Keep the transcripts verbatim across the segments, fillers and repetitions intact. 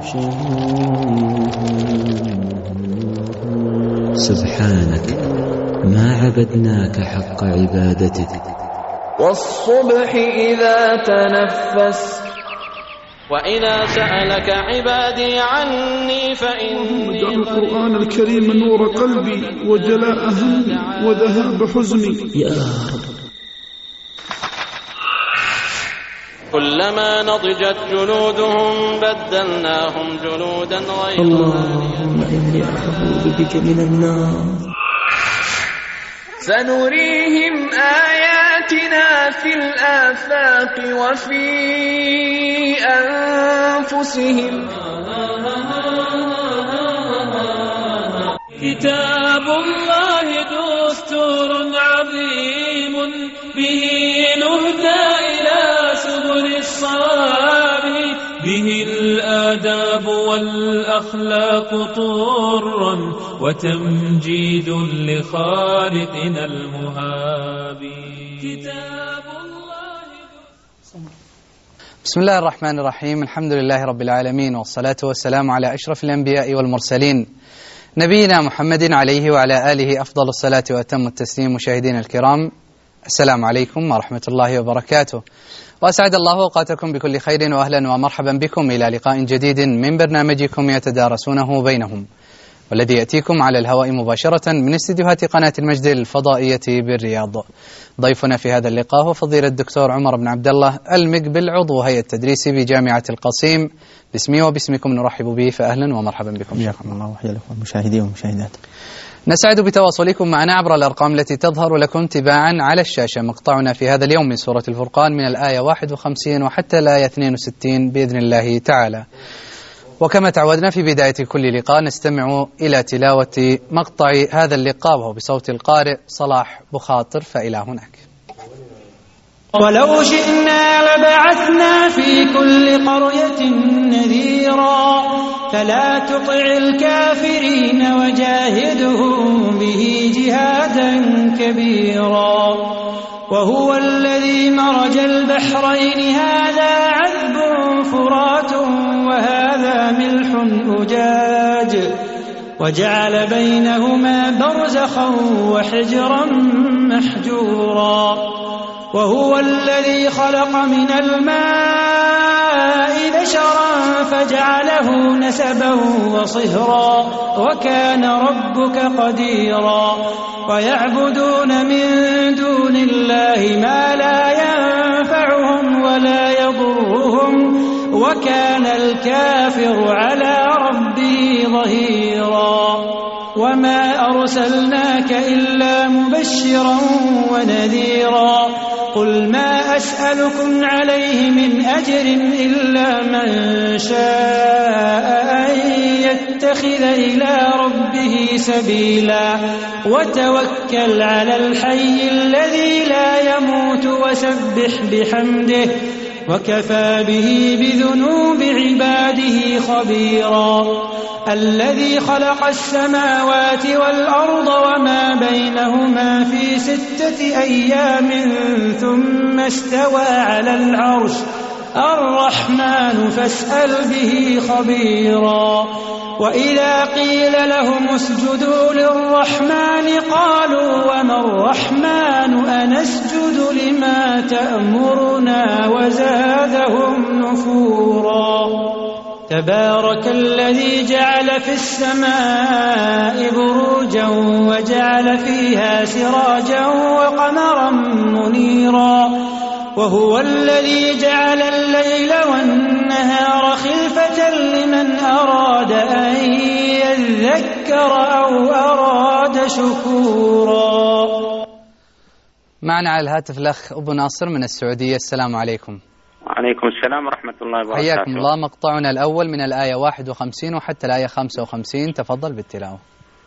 سبحانك ما عبدناك حق عبادتك. والصبح إذا تنفس وإذا سألك عبادي عني فإني اجعل القرآن الكريم نور قلبي وجلاء همي وذهاب حزني يا رب. كلما نضجت جلودهم بدلناهم جلودا غيرها. اللهم إني أعوذ بك من النار. سنريهم آياتنا في الآفاق وفي أنفسهم. كتاب الله دستور عظيم به نهدى إلى سبل الصواب، به الآداب والأخلاق طرا وتمجيد لخالقنا المهاب. كتاب الله. بسم الله الرحمن الرحيم. الحمد لله رب العالمين، والصلاة والسلام على أشرف الأنبياء والمرسلين نبينا محمد عليه وعلى آله أفضل الصلاة وأتم التسليم. مشاهدينا الكرام، السلام عليكم ورحمة الله وبركاته، وأسعد الله أوقاتكم بكل خير، وأهلا ومرحبا بكم إلى لقاء جديد من برنامجكم يتدارسونه بينهم، والذي يأتيكم على الهواء مباشرة من استديوهات قناة المجد الفضائية بالرياض. ضيفنا في هذا اللقاء هو فضيلة الدكتور عمر بن عبد الله المقبل، عضو هيئة التدريس بجامعة القصيم. باسمي وباسمكم نرحب به، فأهلا ومرحبا بكم. حياكم الله وحيا الأخوة المشاهدين والمشاهدات. نسعد بتواصلكم معنا عبر الأرقام التي تظهر لكم تباعا على الشاشة. مقطعنا في هذا اليوم من سورة الفرقان من الآية واحد وخمسين وحتى الآية اثنين وستين بإذن الله تعالى. وكما تعودنا في بداية كل لقاء نستمع إلى تلاوة مقطع هذا اللقاء وهو بصوت القارئ صلاح بخاطر، فإلى هناك. ولو شئنا لبعثنا في كل قرية نذيرا فلا تطع الكافرين وجاهدهم به جهادا كبيرا. وهو الذي مرج البحرين هذا عذب فرات وهذا ملح أجاج وجعل بينهما برزخا وحجرا محجورا. وهو الذي خلق من الماء بشرا فجعله نسبا وصهرا وكان ربك قديرا. ويعبدون من دون الله ما لا ينفعهم ولا يضرهم وكان الكافر على ربه ظهيرا. وما أرسلناك إلا مبشرا ونذيرا. قل ما أسألكم عليه من أجر إلا من شاء أن يتخذ إلى ربه سبيلا. وتوكل على الحي الذي لا يموت وسبح بحمده وكفى به بذنوب عباده خبيرا. الذي خلق السماوات والأرض وما بينهما في ستة أيام ثم استوى على العرش الرحمن فاسأل به خبيرا. وإذا قيل لهم اسجدوا للرحمن قالوا وما الرحمن أنسجد لما تأمرنا وزادهم نفورا. تبارك الذي جعل في السماء بروجا وجعل فيها سراجا وقمرا منيرا. وهو الذي جعل الليل والنهار خلفة لمن أراد أن يذكر أو أراد شكورا. معنا على الهاتف الأخ أبو ناصر من السعودية. السلام عليكم. وعليكم السلام ورحمة الله وبركاته. حياكم الله. مقطعنا الأول من الآية واحد وخمسين وحتى الآية خمسة وخمسين، تفضل بالتلاوة.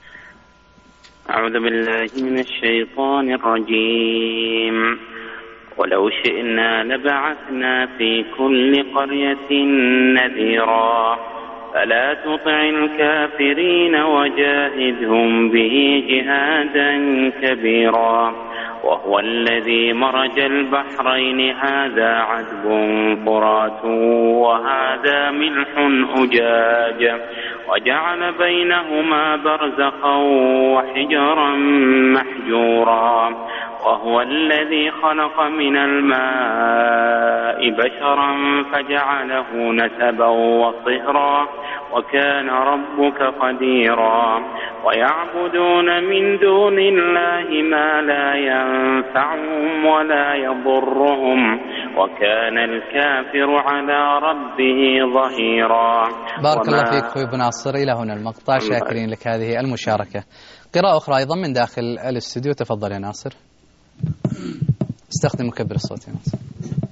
أعوذ بالله من الشيطان الرجيم. ولو شئنا لبعثنا في كل قرية نذيرا فلا تطع الكافرين وجاهدهم به جهادا كبيرا. وهو الذي مرج البحرين هذا عذب فرات وهذا ملح أجاج وجعل بينهما برزخا وحجرا محجورا وهو الذي خلق من الماء بشرا فجعله نسبا وصهرا وكان ربك قديرا ويعبدون من دون الله ما لا ينفعهم ولا يضرهم وكان الكافر على ربه ظهيرا. بارك الله فيك أخوي ابو ناصر. إلى هنا المقطع، شاكرين لك هذه المشاركة. قراءة أخرى أيضا من داخل الاستوديو، تفضل يا ناصر. استخدم مكبر الصوت يا ناصر.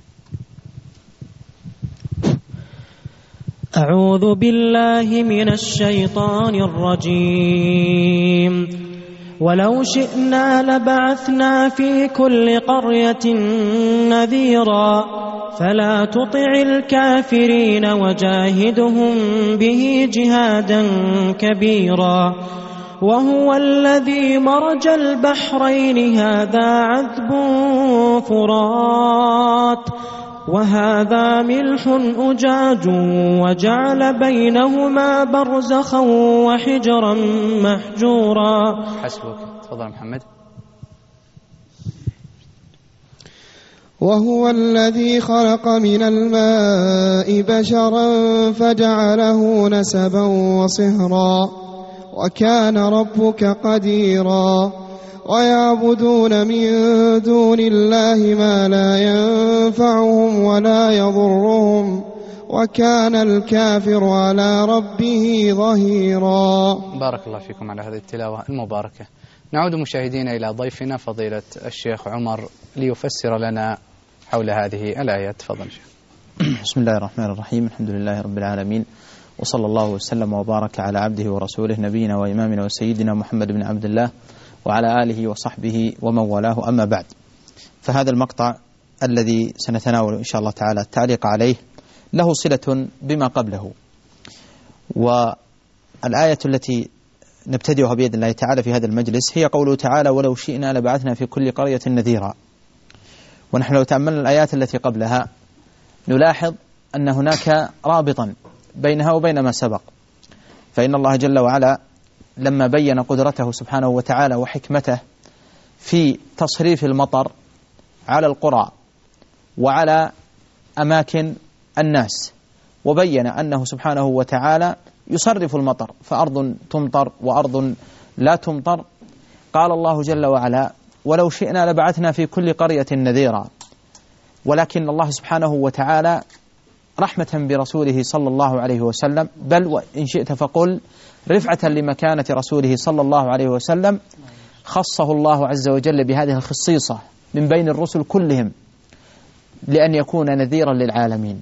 أعوذ بالله من الشيطان الرجيم. ولو شئنا لبعثنا في كل قرية نذيرا فلا تطع الكافرين وجاهدهم به جهادا كبيرا وهو الذي مرج البحرين هذا عذب فرات وهذا ملح أجاج وجعل بينهما برزخا وحجرا محجورا. حسبك. تفضل محمد. وهو الذي خلق من الماء بشرا فجعله نسبا وصهرا وكان ربك قديرا ويعبدون من دون الله ما لا ينفعهم ولا يضرهم وكان الكافر على ربه ظهيرا. بارك الله فيكم على هذه التلاوة المباركة. نعود مشاهدينا إلى ضيفنا فضيلة الشيخ عمر ليفسر لنا حول هذه الآيات. تفضل شيخ. بسم الله الرحمن الرحيم. الحمد لله رب العالمين، وصلى الله وسلم وبارك على عبده ورسوله نبينا وإمامنا وسيدنا محمد بن عبد الله وعلى آله وصحبه ومن والاه. أما بعد، فهذا المقطع الذي سنتناول إن شاء الله تعالى التعليق عليه له صلة بما قبله، والآية التي نبتدئها بإذن الله تعالى في هذا المجلس هي قوله تعالى ولو شئنا لبعثنا في كل قرية نذيرا. ونحن لو تأملنا الآيات التي قبلها نلاحظ أن هناك رابطا بينها وبين ما سبق، فإن الله جل وعلا لما بين قدرته سبحانه وتعالى وحكمته في تصريف المطر على القرى وعلى أماكن الناس، وبين أنه سبحانه وتعالى يصرف المطر فأرض تمطر وأرض لا تمطر، قال الله جل وعلا ولو شئنا لبعثنا في كل قرية نذيرا. ولكن الله سبحانه وتعالى رحمة برسوله صلى الله عليه وسلم، بل وإن شئت فقل رفعة لمكانة رسوله صلى الله عليه وسلم، خصه الله عز وجل بهذه الخصيصة من بين الرسل كلهم لأن يكون نذيرا للعالمين.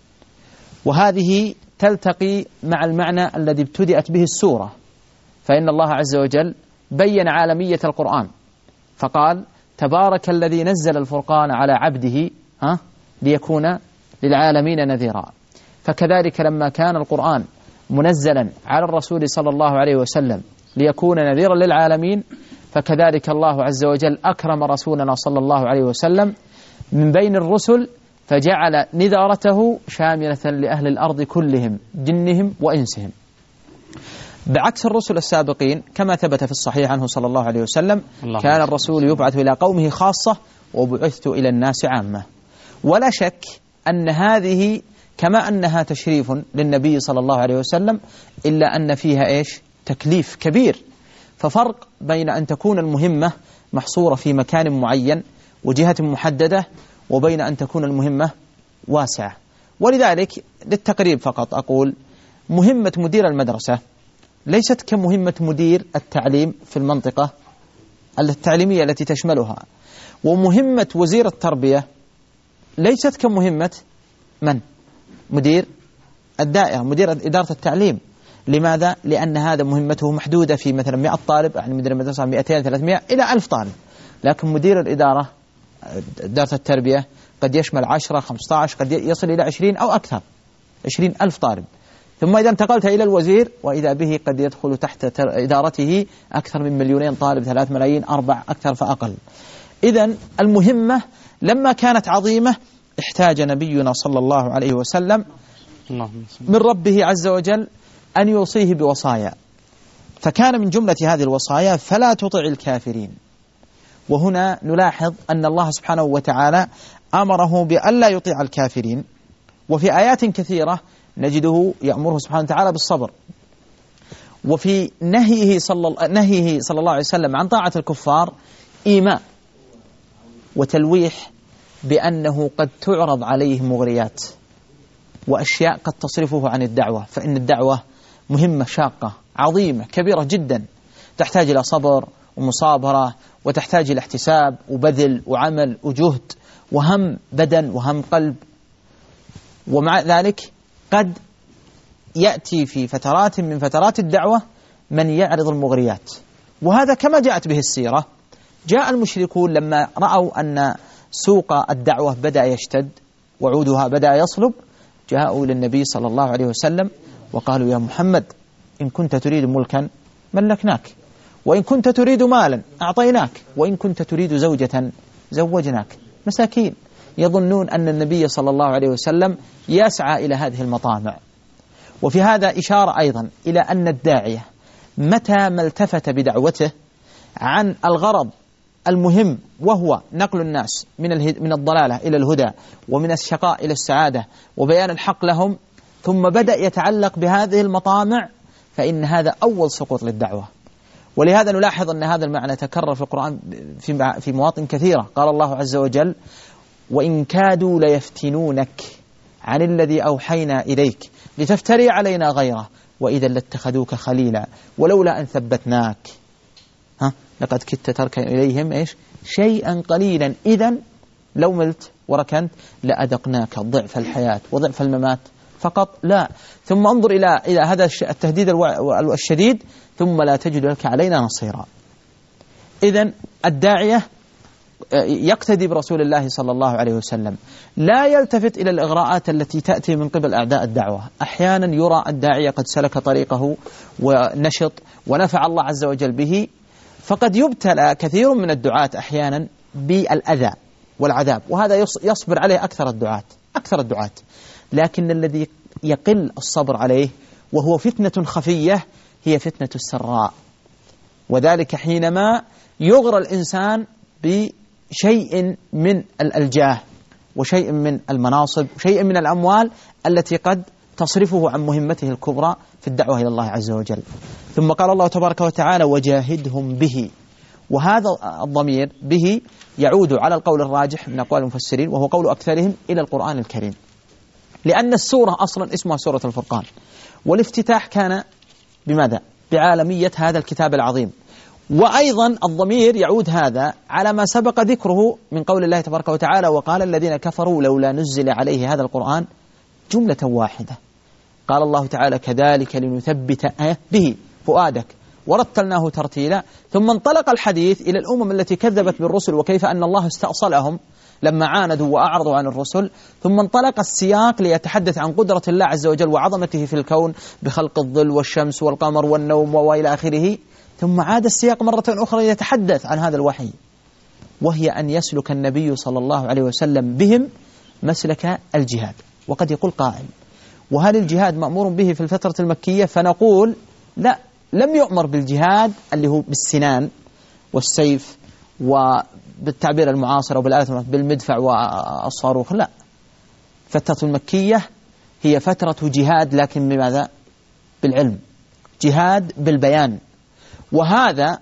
وهذه تلتقي مع المعنى الذي ابتدأت به السورة، فإن الله عز وجل بين عالمية القرآن فقال تبارك الذي نزل الفرقان على عبده ها ليكون للعالمين نذيرا. فكذلك لما كان القرآن منزلا على الرسول صلى الله عليه وسلم ليكون نذيرا للعالمين، فكذلك الله عز وجل أكرم رسولنا صلى الله عليه وسلم من بين الرسل فجعل نذارته شاملة لأهل الأرض كلهم جنهم وإنسهم، بعكس الرسل السابقين كما ثبت في الصحيح عنه صلى الله عليه وسلم كان الرسول يبعث إلى قومه خاصة وبعثت إلى الناس عامة. ولا شك أن هذه كما أنها تشريف للنبي صلى الله عليه وسلم إلا أن فيها إيش؟ تكليف كبير. ففرق بين أن تكون المهمة محصورة في مكان معين وجهة محددة وبين أن تكون المهمة واسعة. ولذلك للتقريب فقط أقول مهمة مدير المدرسة ليست كمهمة مدير التعليم في المنطقة التعليمية التي تشملها، ومهمة وزير التربية ليست كمهمة من؟ مدير الدائرة، مدير إدارة التعليم. لماذا؟ لأن هذا مهمته محدودة في مثلا مئة طالب، يعني مدير المدرسة مئتين ثلاثمائة إلى ألف طالب، لكن مدير الإدارة إدارة التربية قد يشمل عشرة خمسة عشر قد يصل إلى عشرين أو أكثر، عشرين ألف طالب. ثم إذا انتقلت إلى الوزير وإذا به قد يدخل تحت إدارته أكثر من مليونين طالب، ثلاث ملايين، أربع، أكثر فأقل. إذن المهمة لما كانت عظيمة احتاج نبينا صلى الله عليه وسلم من ربه عز وجل أن يوصيه بوصايا، فكان من جملة هذه الوصايا فلا تطع الكافرين. وهنا نلاحظ أن الله سبحانه وتعالى أمره بألا يطيع الكافرين، وفي آيات كثيرة نجده يأمره سبحانه وتعالى بالصبر. وفي نهيه صلى, نهيه صلى الله عليه وسلم عن طاعة الكفار إيماء وتلويح بأنه قد تعرض عليه مغريات وأشياء قد تصرفه عن الدعوة، فإن الدعوة مهمة شاقة عظيمة كبيرة جدا، تحتاج إلى صبر ومصابرة، وتحتاج إلى احتساب وبذل وعمل وجهد وهم بدن وهم قلب. ومع ذلك قد يأتي في فترات من فترات الدعوة من يعرض المغريات، وهذا كما جاءت به السيرة. جاء المشركون لما رأوا أن سوق الدعوة بدأ يشتد وعودها بدأ يصلب، جاءوا إلى النبي صلى الله عليه وسلم وقالوا: يا محمد، إن كنت تريد ملكا ملكناك، وإن كنت تريد مالا أعطيناك، وإن كنت تريد زوجة زوجناك. مساكين يظنون أن النبي صلى الله عليه وسلم يسعى إلى هذه المطامع. وفي هذا إشارة أيضا إلى أن الداعية متى ما التفت بدعوته عن الغرض المهم، وهو نقل الناس من من الضلالة إلى الهدى، ومن الشقاء إلى السعادة، وبيان الحق لهم، ثم بدأ يتعلق بهذه المطامع، فإن هذا أول سقوط للدعوة. ولهذا نلاحظ أن هذا المعنى تكرر في القرآن في في مواطن كثيرة. قال الله عز وجل: وإن كادوا ليفتنونك عن الذي أوحينا إليك لتفتري علينا غيره وإذا لاتخذوك خليلا ولولا أن ثبتناك ها لقد كدت تركن إليهم إيش شيئا قليلا إذن لو ملت وركنت لأذقناك ضعف الحياة وضعف الممات فقط لا. ثم انظر إلى إلى هذا التهديد الشديد: ثم لا تجد لك علينا نصيرا. إذن الداعية يقتدي برسول الله صلى الله عليه وسلم، لا يلتفت إلى الإغراءات التي تأتي من قبل أعداء الدعوة. أحيانا يرى الداعية قد سلك طريقه ونشط ونفع الله عز وجل به، فقد يبتلى كثير من الدعاة أحيانا بالأذى والعذاب، وهذا يصبر عليه أكثر الدعاة أكثر الدعاة لكن الذي يقل الصبر عليه وهو فتنة خفية هي فتنة السراء، وذلك حينما يغرى الإنسان بشيء من الجاه وشيء من المناصب وشيء من الأموال التي قد تصرفه عن مهمته الكبرى في الدعوة إلى الله عز وجل. ثم قال الله تبارك وتعالى: وجاهدهم به، وهذا الضمير به يعود على القول الراجح من أقوال المفسرين وهو قول أكثرهم إلى القرآن الكريم، لأن السورة أصلا اسمها سورة الفرقان، والافتتاح كان بماذا؟ بعالمية هذا الكتاب العظيم. وأيضا الضمير يعود هذا على ما سبق ذكره من قول الله تبارك وتعالى: وقال الذين كفروا لولا نزل عليه هذا القرآن جملة واحدة. قال الله تعالى: كذلك لنثبت به فؤادك ورتلناه ترتيلا. ثم انطلق الحديث إلى الأمم التي كذبت بالرسل وكيف أن الله استأصلهم لما عاندوا وأعرضوا عن الرسل. ثم انطلق السياق ليتحدث عن قدرة الله عز وجل وعظمته في الكون بخلق الظل والشمس والقمر والنوم وإلى آخره. ثم عاد السياق مرة أخرى يتحدث عن هذا الوحي، وهي أن يسلك النبي صلى الله عليه وسلم بهم مسلك الجهاد. وقد يقول قائل: وهل الجهاد مأمور به في الفترة المكية؟ فنقول لا، لم يؤمر بالجهاد اللي هو بالسنان والسيف وبالتعبير المعاصر وبالآلات بالمدفع والصاروخ، لا. فترة المكية هي فترة جهاد، لكن بماذا؟ بالعلم، جهاد بالبيان. وهذا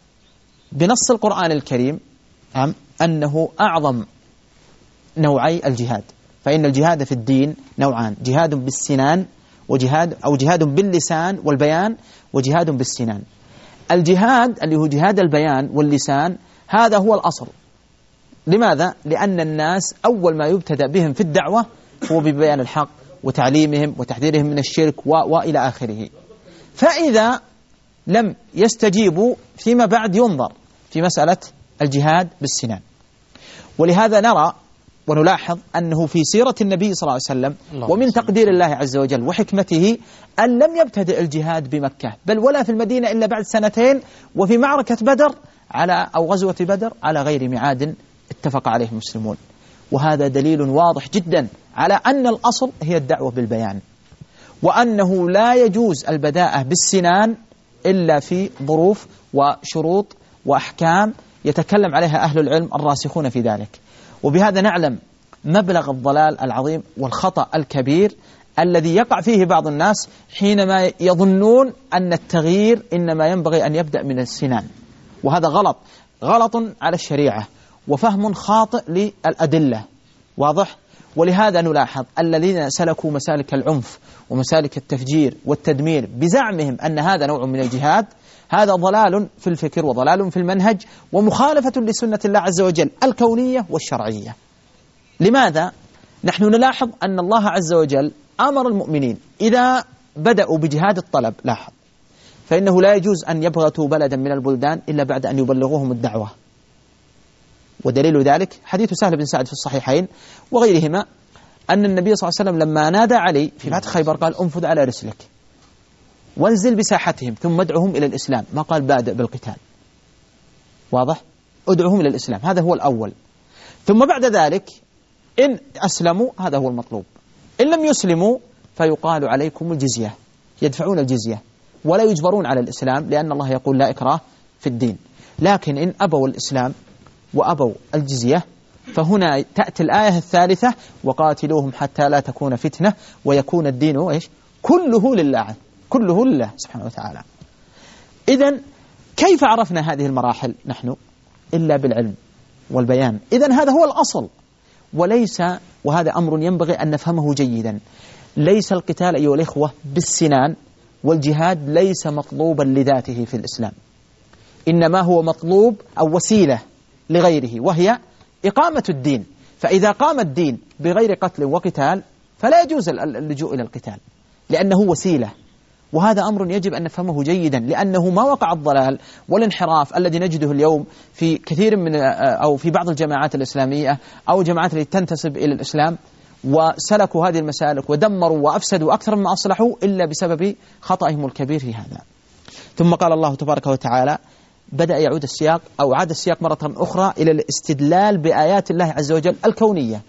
بنص القرآن الكريم أنه أعظم نوعي الجهاد، فإن الجهاد في الدين نوعان: جهاد بالسنان وجهاد أو جهاد باللسان والبيان، وجهاد بالسنان. الجهاد اللي هو جهاد البيان واللسان هذا هو الأصل. لماذا؟ لأن الناس أول ما يبتدأ بهم في الدعوة هو ببيان الحق وتعليمهم وتحذيرهم من الشرك وإلى آخره. فإذا لم يستجيبوا فيما بعد ينظر في مسألة الجهاد بالسنان. ولهذا نرى ونلاحظ أنه في سيرة النبي صلى الله عليه وسلم ومن تقدير الله عز وجل وحكمته أن لم يبتدئ الجهاد بمكة بل ولا في المدينة إلا بعد سنتين، وفي معركة بدر على أو غزوة بدر على غير ميعاد اتفق عليه المسلمون. وهذا دليل واضح جدا على أن الأصل هي الدعوة بالبيان، وأنه لا يجوز البداءة بالسنان إلا في ظروف وشروط وأحكام يتكلم عليها أهل العلم الراسخون في ذلك. وبهذا نعلم مبلغ الضلال العظيم والخطأ الكبير الذي يقع فيه بعض الناس حينما يظنون أن التغيير إنما ينبغي أن يبدأ من السنان، وهذا غلط غلط على الشريعة وفهم خاطئ للأدلة. واضح؟ ولهذا نلاحظ الذين سلكوا مسالك العنف ومسالك التفجير والتدمير بزعمهم أن هذا نوع من الجهاد، هذا ضلال في الفكر وضلال في المنهج ومخالفة لسنة الله عز وجل الكونية والشرعية. لماذا؟ نحن نلاحظ أن الله عز وجل أمر المؤمنين إذا بدأوا بجهاد الطلب، لاحظ، فإنه لا يجوز أن يبغتوا بلدا من البلدان إلا بعد أن يبلغوهم الدعوة. ودليل ذلك حديث سهل بن سعد في الصحيحين وغيرهما أن النبي صلى الله عليه وسلم لما نادى علي في فتح خيبر قال انفذ على رسلك وانزل بساحتهم ثم ادعهم إلى الإسلام، ما قال بادئ بالقتال. واضح؟ ادعهم إلى الإسلام، هذا هو الأول. ثم بعد ذلك إن أسلموا هذا هو المطلوب، إن لم يسلموا فيقال عليكم الجزية، يدفعون الجزية ولا يجبرون على الإسلام، لأن الله يقول لا إكراه في الدين. لكن إن أبوا الإسلام وأبوا الجزية فهنا تأتي الآية الثالثة وقاتلوهم حتى لا تكون فتنة ويكون الدين إيش؟ كله لله، كله لله سبحانه وتعالى. إذن كيف عرفنا هذه المراحل نحن؟ إلا بالعلم والبيان. إذن هذا هو الأصل، وليس، وهذا أمر ينبغي أن نفهمه جيدا، ليس القتال أيها الإخوة بالسنان، والجهاد ليس مطلوبا لذاته في الإسلام، إنما هو مطلوب أو وسيلة لغيره وهي إقامة الدين. فإذا قام الدين بغير قتل وقتال فلا يجوز اللجوء إلى القتال لأنه وسيلة. وهذا أمر يجب أن نفهمه جيدا، لأنه ما وقع الضلال والانحراف الذي نجده اليوم في كثير من أو في بعض الجماعات الإسلامية أو الجماعات التي تنتسب إلى الإسلام وسلكوا هذه المسالك ودمروا وأفسدوا أكثر مما أصلحوا إلا بسبب خطأهم الكبير في هذا. ثم قال الله تبارك وتعالى، بدأ يعود السياق أو عاد السياق مرة أخرى إلى الاستدلال بآيات الله عز وجل الكونية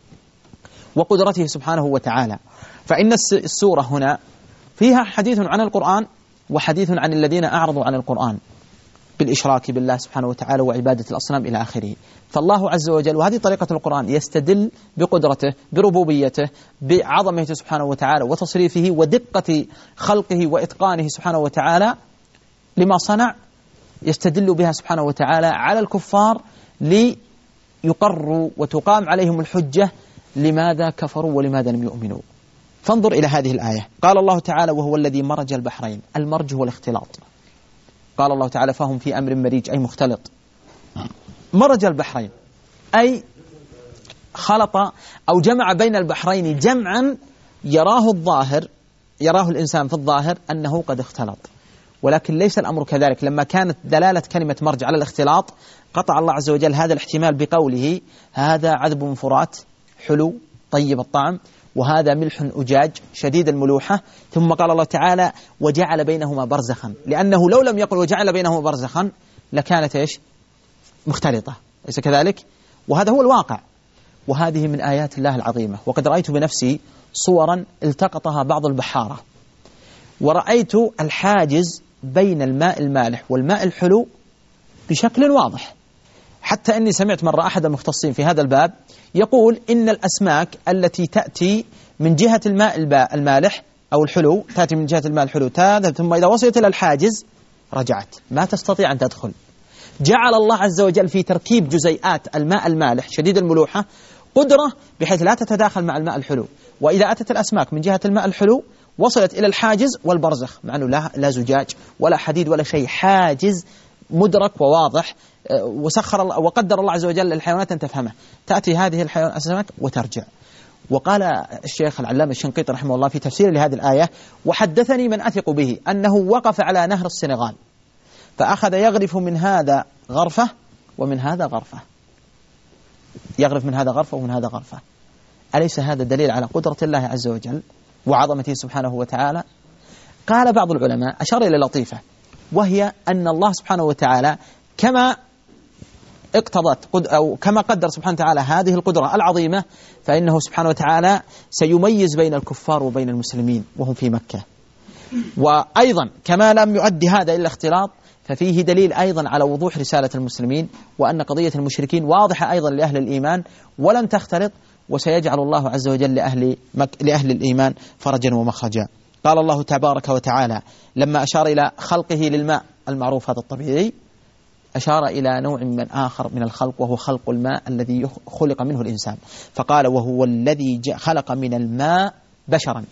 وقدرته سبحانه وتعالى. فإن السورة هنا فيها حديث عن القرآن وحديث عن الذين أعرضوا عن القرآن بالإشراك بالله سبحانه وتعالى وعبادة الأصنام إلى آخره. فالله عز وجل، وهذه طريقة القرآن، يستدل بقدرته بربوبيته بعظمته سبحانه وتعالى وتصريفه ودقة خلقه وإتقانه سبحانه وتعالى لما صنع، يستدل بها سبحانه وتعالى على الكفار ليقروا وتقام عليهم الحجة لماذا كفروا ولماذا لم يؤمنوا. فانظر إلى هذه الآية، قال الله تعالى وهو الذي مرج البحرين. المرج هو الاختلاط، قال الله تعالى فهم في أمر مريج أي مختلط. مرج البحرين أي خلط أو جمع بين البحرين جمعا يراه الظاهر يراه الإنسان في الظاهر أنه قد اختلط، ولكن ليس الأمر كذلك. لما كانت دلالة كلمة مرج على الاختلاط قطع الله عز وجل هذا الاحتمال بقوله هذا عذب فرات حلو طيب الطعم وهذا ملح أجاج شديد الملوحة. ثم قال الله تعالى وجعل بينهما برزخا، لأنه لو لم يقل وجعل بينهما برزخا لكانت إيش؟ مختلطة، ليس كذلك؟ وهذا هو الواقع. وهذه من آيات الله العظيمة. وقد رأيت بنفسي صورا التقطها بعض البحارة، ورأيت الحاجز بين الماء المالح والماء الحلو بشكل واضح، حتى أني سمعت مرة أحد المختصين في هذا الباب يقول إن الأسماك التي تأتي من جهة الماء المالح أو الحلو تأتي من جهة الماء الحلو ثم إذا وصلت إلى الحاجز رجعت، ما تستطيع أن تدخل. جعل الله عز وجل في تركيب جزيئات الماء المالح شديد الملوحة قدرة بحيث لا تتداخل مع الماء الحلو، وإذا أتت الأسماك من جهة الماء الحلو وصلت إلى الحاجز والبرزخ، مع أنه لا, لا زجاج ولا حديد ولا شيء، حاجز مدرك وواضح، وسخر الله وقدر الله عز وجل الحيوانات أن تفهمه. تأتي هذه الحيوانات الأسماك وترجع. وقال الشيخ العلامة الشنقيطي رحمه الله في تفسير لهذه الآية وحدثني من أثق به أنه وقف على نهر السنغال فأخذ يغرف من هذا غرفة ومن هذا غرفة، يغرف من هذا غرفة ومن هذا غرفة. أليس هذا دليل على قدرة الله عز وجل وعظمته سبحانه وتعالى؟ قال بعض العلماء أشار إلى لطيفة، وهي أن الله سبحانه وتعالى كما اقتضت أو كما قدر سبحانه وتعالى هذه القدرة العظيمة، فإنه سبحانه وتعالى سيميز بين الكفار وبين المسلمين وهم في مكة. وأيضا كما لم يؤدي هذا إلا اختلاط، ففيه دليل أيضا على وضوح رسالة المسلمين، وأن قضية المشركين واضحة أيضا لأهل الإيمان ولم تختلط، وسيجعل الله عز وجل لأهل, مك... لأهل الإيمان فرجا ومخرجا. قال الله تبارك وتعالى لما أشار إلى خلقه للماء المعروف هذا الطبيعي، أشار إلى نوع من آخر من الخلق، وهو خلق الماء الذي خلق منه الإنسان، فقال وهو الذي خلق من الماء بشرا،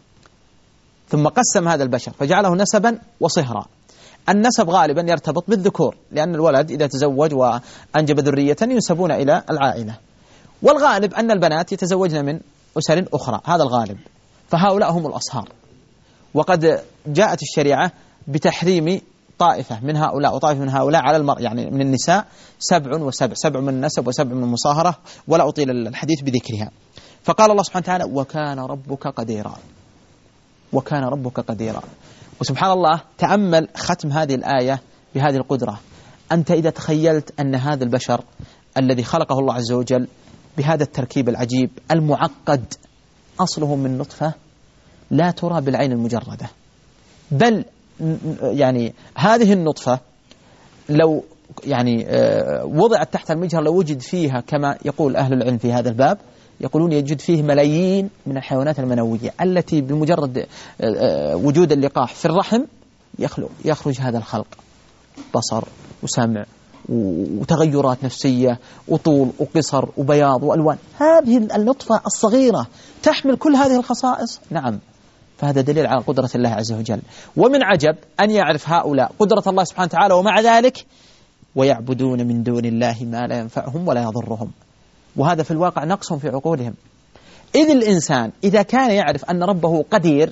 ثم قسم هذا البشر فجعله نسبا وصهرا. النسب غالبا يرتبط بالذكور، لأن الولد إذا تزوج وأنجب ذرية ينسبون إلى العائلة، والغالب أن البنات يتزوجن من أسر أخرى، هذا الغالب، فهؤلاء هم الأصهار. وقد جاءت الشريعة بتحريم طائفة من هؤلاء وطائفة من هؤلاء على المرء، يعني من النساء سبع وسبع، سبع من النسب وسبع من المصاهرة، ولا أطيل الحديث بذكرها. فقال الله سبحانه وتعالى وكان ربك قديرا، وكان ربك قديرا. وسبحان الله تأمل ختم هذه الآية بهذه القدرة. أنت إذا تخيلت أن هذا البشر الذي خلقه الله عز وجل بهذا التركيب العجيب المعقد أصله من نطفة لا ترى بالعين المجردة، بل يعني هذه النطفة لو يعني وضعت تحت المجهر لو وجد فيها كما يقول أهل العلم في هذا الباب، يقولون يوجد فيه ملايين من الحيوانات المنوية التي بمجرد وجود اللقاح في الرحم يخرج هذا الخلق، بصر وسمع وتغيرات نفسية وطول وقصر وبياض وألوان. هذه النطفة الصغيرة تحمل كل هذه الخصائص. نعم، فهذا دليل على قدرة الله عز وجل. ومن عجب أن يعرف هؤلاء قدرة الله سبحانه وتعالى، ومع ذلك ويعبدون من دون الله ما لا ينفعهم ولا يضرهم، وهذا في الواقع نقص في عقولهم. إذ الإنسان إذا كان يعرف أن ربه قدير،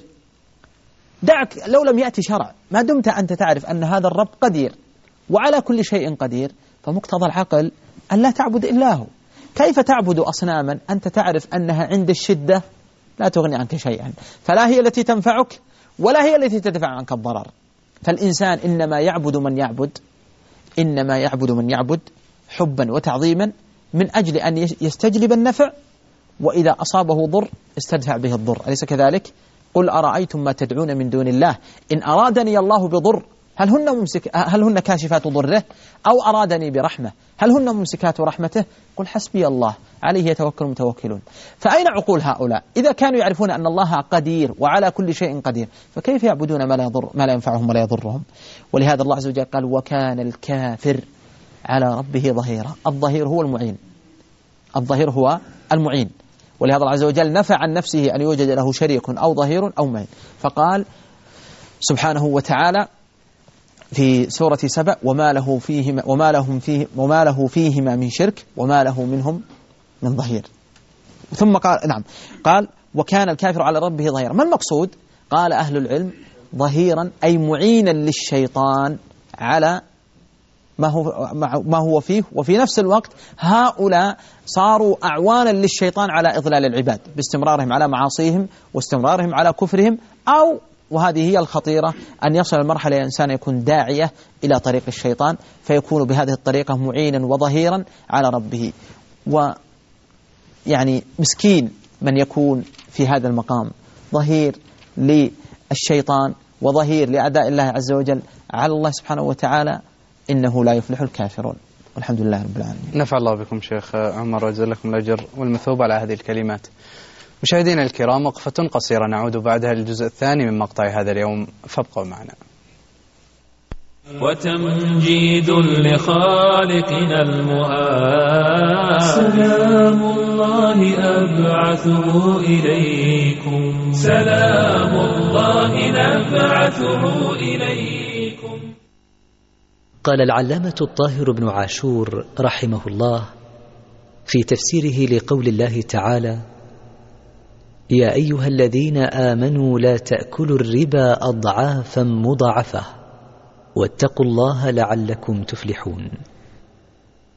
دعك لو لم يأتي شرع، ما دمت أنت تعرف أن هذا الرب قدير وعلى كل شيء قدير، فمقتضى العقل أن لا تعبد إلا هو. كيف تعبد أصناما أنت تعرف أنها عند الشدة لا تغني عنك شيئا، فلا هي التي تنفعك ولا هي التي تدفع عنك الضرر. فالإنسان إنما يعبد من يعبد إنما يعبد من يعبد حبا وتعظيما من أجل أن يستجلب النفع، وإذا أصابه ضر استدفع به الضر، أليس كذلك؟ قل أرأيتم ما تدعون من دون الله إن أرادني الله بضر هل هن ممسك هل هن كاشفات ضره أو أرادني برحمة هل هن ممسكات رحمته؟ قل حسبي الله عليه يتوكل المتوكلون. فأين عقول هؤلاء إذا كانوا يعرفون أن الله قدير وعلى كل شيء قدير؟ فكيف يعبدون ما لا يضر ما لا ينفعهم ولا يضرهم؟ ولهذا الله عز وجل قال وكان الكافر على ربه ظهيرا. الظهير هو المعين، الظهير هو المعين. ولهذا الله عز وجل نفى عن نفسه أن يوجد له شريك أو ظهير أو معين، فقال سبحانه وتعالى في سورة سبأ وما له فيهما وما لهم فيه وما له فيهما من شرك وما له منهم من ظهير. ثم قال نعم قال وكان الكافر على ربه ظهيرا. ما المقصود؟ قال أهل العلم ظهيرا أي معينا للشيطان على ما هو ما هو فيه، وفي نفس الوقت هؤلاء صاروا أعوانا للشيطان على إضلال العباد باستمرارهم على معاصيهم واستمرارهم على كفرهم، أو وهذه هي الخطيرة أن يصل المرحلة الإنسان يكون داعية إلى طريق الشيطان، فيكون بهذه الطريقة معينا وظهيرا على ربه. ويعني مسكين من يكون في هذا المقام ظهير للشيطان وظهير لأعداء الله عز وجل على الله سبحانه وتعالى، إنه لا يفلح الكافرون. والحمد لله رب العالمين. نفع الله بكم شيخ عمر وجزاكم الأجر والمثوب على هذه الكلمات. مشاهدينا الكرام، وقفة قصيرة نعود بعدها للجزء الثاني من مقطع هذا اليوم، فابقوا معنا. وتمجيد لخالقنا المهاب سلام الله أبعثه إليكم، سلام الله نبعثه إليكم. قال العلامة الطاهر بن عاشور رحمه الله في تفسيره لقول الله تعالى يا أيها الذين آمنوا لا تأكلوا الربا أضعافا مضاعفة واتقوا الله لعلكم تفلحون.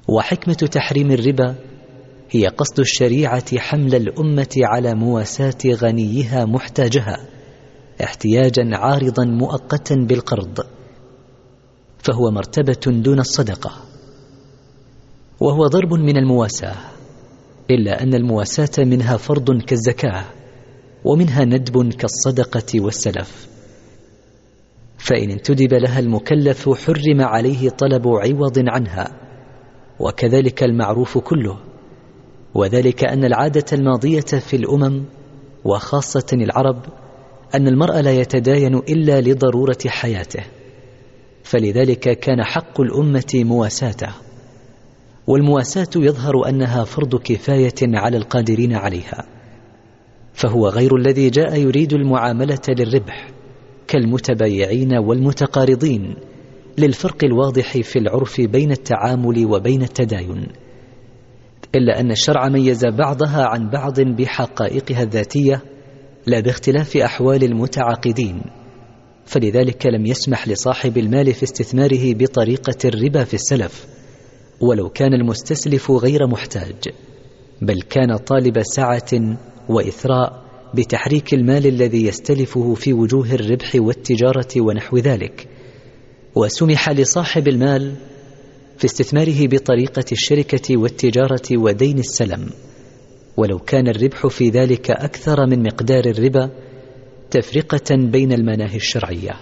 وحكمة تحريم الربا هي قصد الشريعة حمل الأمة على مواساة غنيها محتاجها احتياجا عارضا مؤقتا بالقرض، فهو مرتبة دون الصدقة، وهو ضرب من المواساة، إلا أن المواساة منها فرض كالزكاة، ومنها ندب كالصدقة والسلف، فإن انتدب لها المكلف حرم عليه طلب عوض عنها، وكذلك المعروف كله، وذلك أن العادة الماضية في الأمم وخاصة العرب أن المرء لا يتداين إلا لضرورة حياته، فلذلك كان حق الأمة مواساته، والمواساة يظهر أنها فرض كفاية على القادرين عليها، فهو غير الذي جاء يريد المعاملة للربح كالمتبايعين والمتقارضين، للفرق الواضح في العرف بين التعامل وبين التداين، إلا أن الشرع ميز بعضها عن بعض بحقائقها الذاتية لا باختلاف أحوال المتعاقدين، فلذلك لم يسمح لصاحب المال في استثماره بطريقة الربا في السلف ولو كان المستسلف غير محتاج، بل كان طالب سعة وإثراء بتحريك المال الذي يستلفه في وجوه الربح والتجارة ونحو ذلك، وسمح لصاحب المال في استثماره بطريقة الشركة والتجارة ودين السلم، ولو كان الربح في ذلك أكثر من مقدار الربا تفرقة بين المناهي الشرعية.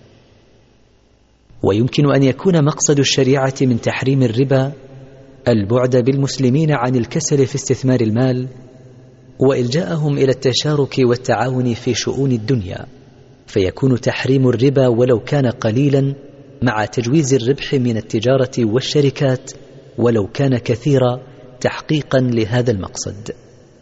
ويمكن أن يكون مقصد الشريعة من تحريم الربا البعد بالمسلمين عن الكسل في استثمار المال، وإلجاءهم إلى التشارك والتعاون في شؤون الدنيا، فيكون تحريم الربا ولو كان قليلا مع تجويز الربح من التجارة والشركات ولو كان كثيرا تحقيقا لهذا المقصد.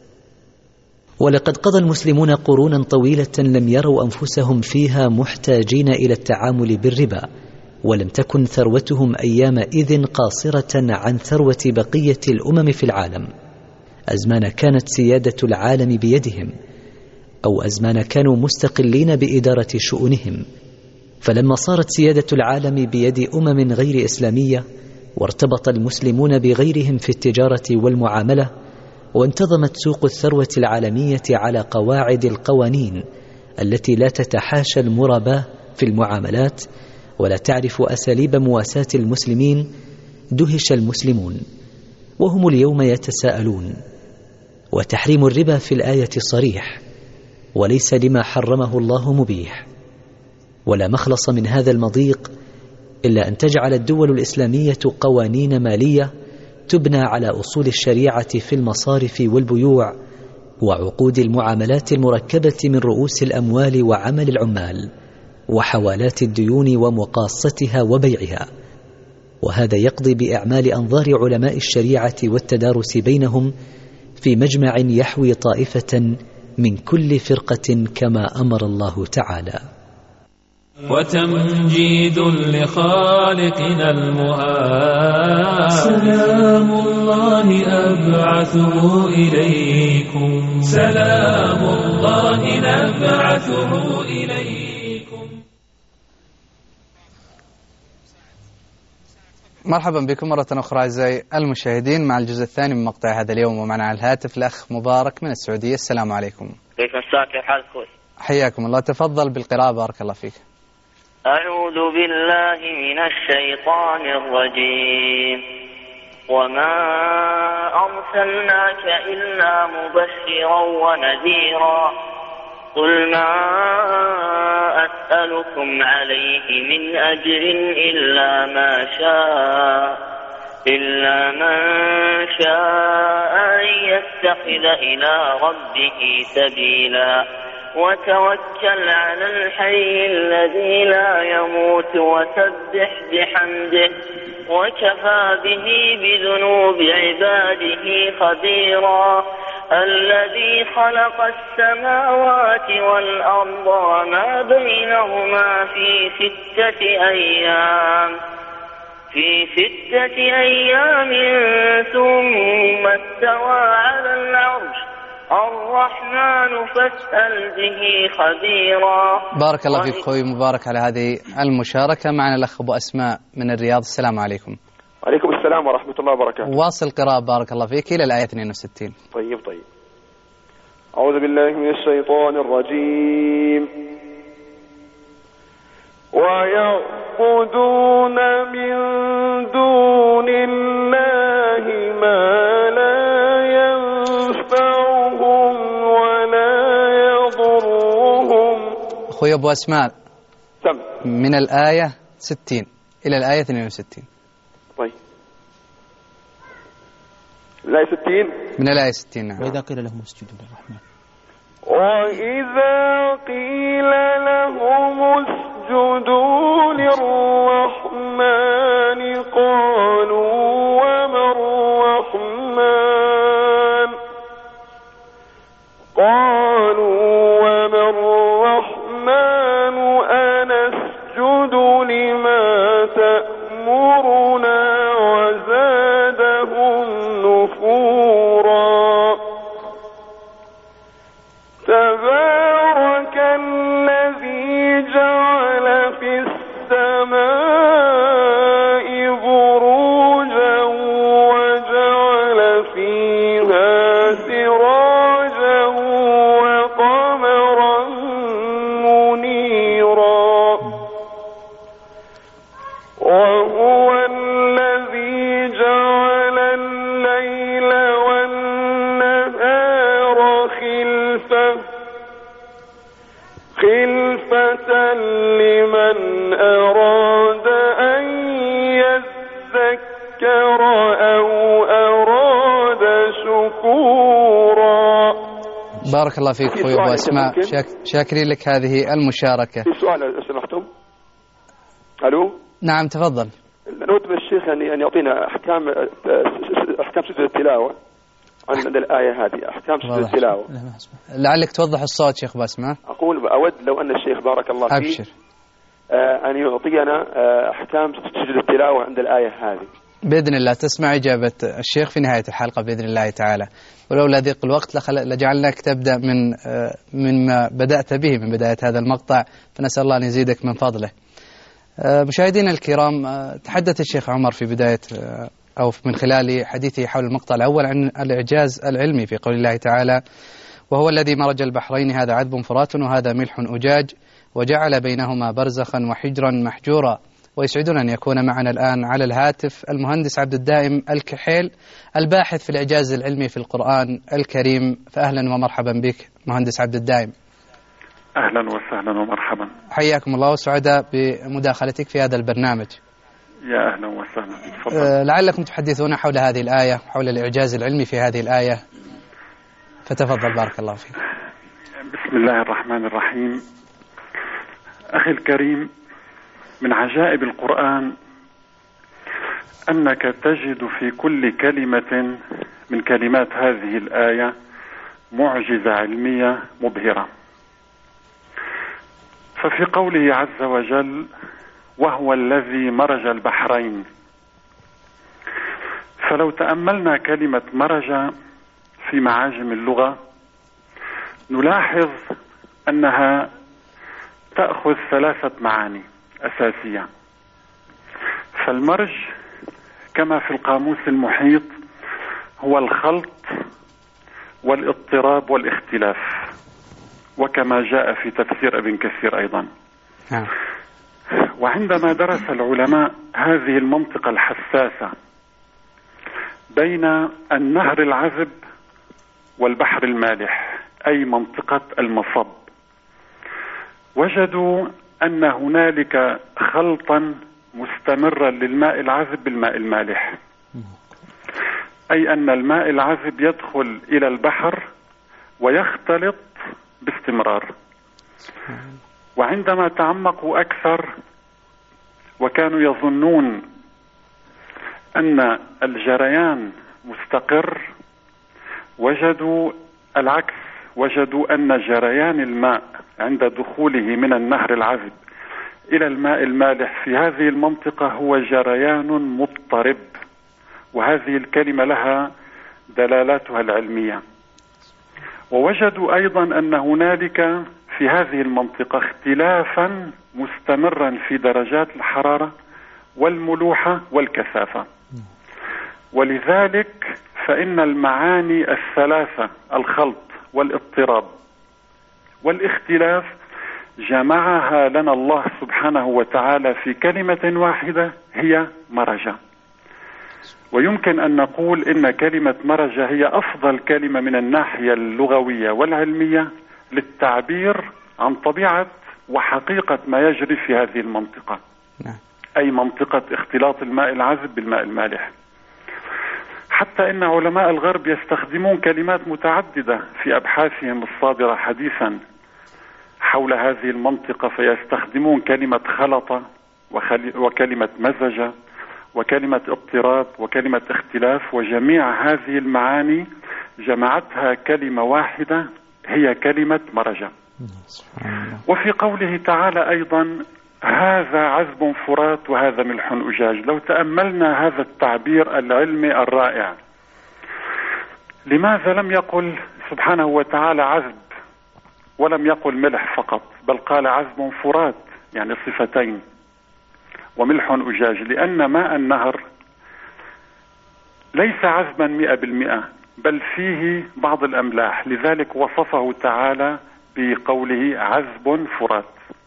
ولقد قضى المسلمون قرونا طويلة لم يروا أنفسهم فيها محتاجين إلى التعامل بالربا، ولم تكن ثروتهم أيامئذ قاصرة عن ثروة بقية الأمم في العالم، أزمان كانت سيادة العالم بيدهم، أو أزمان كانوا مستقلين بإدارة شؤونهم، فلما صارت سيادة العالم بيد أمم غير إسلامية وارتبط المسلمون بغيرهم في التجارة والمعاملة، وانتظمت سوق الثروة العالمية على قواعد القوانين التي لا تتحاشى المراباة في المعاملات ولا تعرف أساليب مواساة المسلمين، دهش المسلمون وهم اليوم يتساءلون. وتحريم الربا في الآية صريح، وليس لما حرمه الله مبيح، ولا مخلص من هذا المضيق إلا أن تجعل الدول الإسلامية قوانين مالية تبنى على أصول الشريعة في المصارف والبيوع وعقود المعاملات المركبة من رؤوس الأموال وعمل العمال وحوالات الديون ومقاصتها وبيعها، وهذا يقضي بإعمال أنظار علماء الشريعة والتدارس بينهم في مجمع يحوي طائفة من كل فرقة كما أمر الله تعالى. وتمجيد لخالقنا المهاب، سلام الله أبعثه إليكم، سلام الله نبعثه إليكم. مرحبا بكم مرة أخرى أعزائي المشاهدين مع الجزء الثاني من مقطع هذا اليوم، ومعنا على الهاتف الأخ مبارك من السعودية. السلام عليكم. كيف مساك، كيف حالك أخوي؟ حياكم الله، تفضل بالقراءة بارك الله فيك. أعوذ بالله من الشيطان الرجيم. وما أرسلناك إلا مبشرا ونذيرا، قل ما أسألكم عليه من أجر إلا ما شاء إلا من شاء أن يتخذ إلى ربه سبيلا، وتوكل على الحي الذي لا يموت وسبح بحمده وكفى به بذنوب عباده خبيرا، الذي خلق السماوات والأرض وما بينهما في ستة أيام في ستة أيام ثم استوى على العرش، الرحمن فاسأل به خبيرا. بارك الله فيك أخوي مبارك على هذه المشاركة. معنا الأخ أبو أسماء من الرياض. السلام عليكم. وعليكم السلام السلام ورحمة الله وبركاته. واصل قراءة بارك الله فيك إلى الآية اثنين وستين. طيب طيب. أعوذ بالله من الشيطان الرجيم. ويعبدون من دون الله ما لا ينفعهم ولا يضرهم. أخوي أبو أسماء سم. من الآية ستين إلى الآية اثنين وستين. طيب الآية ستين من الآية ستين. نعم. وإذا قيل لهم اسجدوا للرحمن وإذا قيل لهم اسجدوا للرحمن قالوا وما الرحمن قالوا وما الرحمن أنسجد لما تأمرنا وزادهم نفورا. تبارك الذي جعل في السماء بروجا وجعل فيها سراجا وقمرا منيرا وهو الذي جعل الليل والنهار خلفة خلفة لمن أراد أن يذكر أو أراد شكورا. بارك الله فيك أخوي أبو أسماء، شاك شاكرين لك هذه المشاركة. في سؤال لو سمحتم. ألو. نعم تفضل. نود من الشيخ أن أن يعطينا أحكام أحكام سجود التلاوة عن الآية هذه، أحكام سجود التلاوة. لعلك توضح الصوت شيخ بسمة. أقول أود لو أن الشيخ بارك الله فيه أبشر آه أن يعطينا آه أحكام سجود التلاوة عند الآية هذه بإذن الله. تسمع إجابة الشيخ في نهاية الحلقة بإذن الله تعالى، ولولا ضيق الوقت لجعلناك تبدأ من آه من ما بدأت به من بداية هذا المقطع، فنسأل الله أن يزيدك من فضله. آه مشاهدينا الكرام، آه تحدث الشيخ عمر في بداية آه أو من خلال حديثه حول المقطع الأول عن الإعجاز العلمي في قول الله تعالى: وهو الذي مرج البحرين هذا عذب فرات وهذا ملح أجاج وجعل بينهما برزخا وحجرا محجورا. ويسعدنا أن يكون معنا الآن على الهاتف المهندس عبد الدائم الكحيل، الباحث في الإعجاز العلمي في القرآن الكريم. فأهلا ومرحبا بك مهندس عبد الدائم. أهلا وسهلا ومرحبا. حياكم الله وسعداء بمداخلتك في هذا البرنامج. يا أهلا وسهلا. أه لعلكم تحدثون حول هذه الآية، حول الإعجاز العلمي في هذه الآية، فتفضل بارك الله فيك. بسم الله الرحمن الرحيم. أخي الكريم، من عجائب القرآن أنك تجد في كل كلمة من كلمات هذه الآية معجزة علمية مبهرة. ففي قوله عز وجل: وهو الذي مرج البحرين، فلو تأملنا كلمة مرج في معاجم اللغة نلاحظ أنها تأخذ ثلاثة معاني أساسية. فالمرج كما في القاموس المحيط هو الخلط والاضطراب والاختلاف، وكما جاء في تفسير ابن كثير أيضا. وعندما درس العلماء هذه المنطقة الحساسة بين النهر العذب والبحر المالح، أي منطقة المصب، وجدوا أن هنالك خلطا مستمرا للماء العذب بالماء المالح، أي أن الماء العذب يدخل إلى البحر ويختلط باستمرار. وعندما تعمقوا أكثر وكانوا يظنون أن الجريان مستقر، وجدوا العكس، وجدوا أن جريان الماء عند دخوله من النهر العذب إلى الماء المالح في هذه المنطقة هو جريان مضطرب، وهذه الكلمة لها دلالاتها العلمية. ووجدوا أيضا أن هنالك في هذه المنطقة اختلافا مستمرا في درجات الحرارة والملوحة والكثافة. ولذلك فإن المعاني الثلاثة الخلط والاضطراب والاختلاف جمعها لنا الله سبحانه وتعالى في كلمة واحدة هي مرجة. ويمكن أن نقول إن كلمة مرجة هي أفضل كلمة من الناحية اللغوية والعلمية للتعبير عن طبيعة وحقيقة ما يجري في هذه المنطقة، أي منطقة اختلاط الماء العذب بالماء المالح. حتى إن علماء الغرب يستخدمون كلمات متعددة في أبحاثهم الصادرة حديثا حول هذه المنطقة، فيستخدمون كلمة خلط وكلمة مزج وكلمة اضطراب وكلمة اختلاف، وجميع هذه المعاني جمعتها كلمة واحدة هي كلمة مرجة. وفي قوله تعالى أيضا هذا عذب فرات وهذا ملح أجاج، لو تأملنا هذا التعبير العلمي الرائع، لماذا لم يقل سبحانه وتعالى عذب ولم يقل ملح فقط، بل قال عذب فرات يعني صفتين وملح أجاج؟ لأن ماء النهر ليس عذبا مئة بالمئة بل فيه بعض الأملاح، لذلك وصفه تعالى بقوله عذب فرات.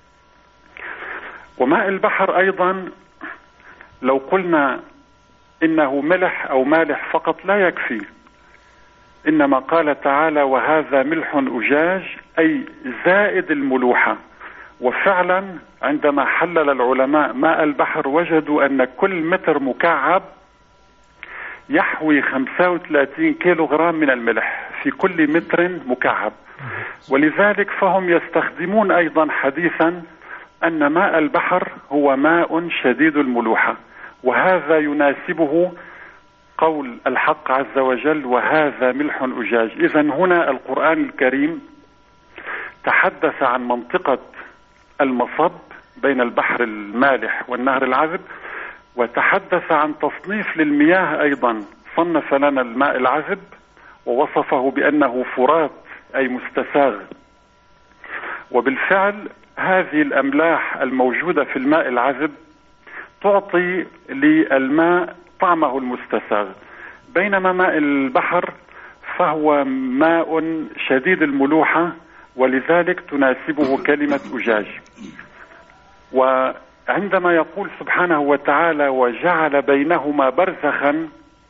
وماء البحر أيضا لو قلنا إنه ملح أو مالح فقط لا يكفي، إنما قال تعالى وهذا ملح أجاج أي زائد الملوحة. وفعلا عندما حلل العلماء ماء البحر وجدوا أن كل متر مكعب يحوي خمسة وثلاثين كيلو غرام من الملح في كل متر مكعب. ولذلك فهم يستخدمون أيضا حديثا أن ماء البحر هو ماء شديد الملوحة، وهذا يناسبه قول الحق عز وجل وهذا ملح أجاج. إذن هنا القرآن الكريم تحدث عن منطقة المصب بين البحر المالح والنهر العذب، وتحدث عن تصنيف للمياه أيضا، صنف لنا الماء العذب ووصفه بأنه فرات أي مستساغ. وبالفعل هذه الأملاح الموجودة في الماء العذب تعطي للماء طعمه المستساغ، بينما ماء البحر فهو ماء شديد الملوحة، ولذلك تناسبه كلمة أجاج. وعندما يقول سبحانه وتعالى وجعل بينهما برزخا،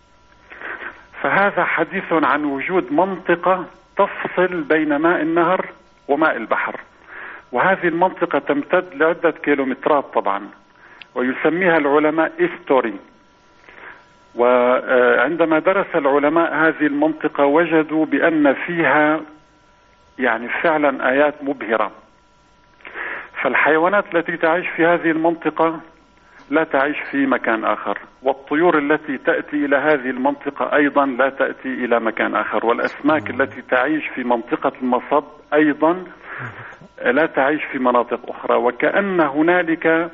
فهذا حديث عن وجود منطقة تفصل بين ماء النهر وماء البحر، وهذه المنطقة تمتد لعدة كيلومترات طبعا، ويسميها العلماء إستوري. وعندما درس العلماء هذه المنطقة وجدوا بأن فيها يعني فعلا آيات مبهرة. فالحيوانات التي تعيش في هذه المنطقة لا تعيش في مكان آخر، والطيور التي تأتي إلى هذه المنطقة أيضا لا تأتي إلى مكان آخر، والأسماك التي تعيش في منطقة المصب أيضا لا تعيش في مناطق أخرى، وكأن هنالك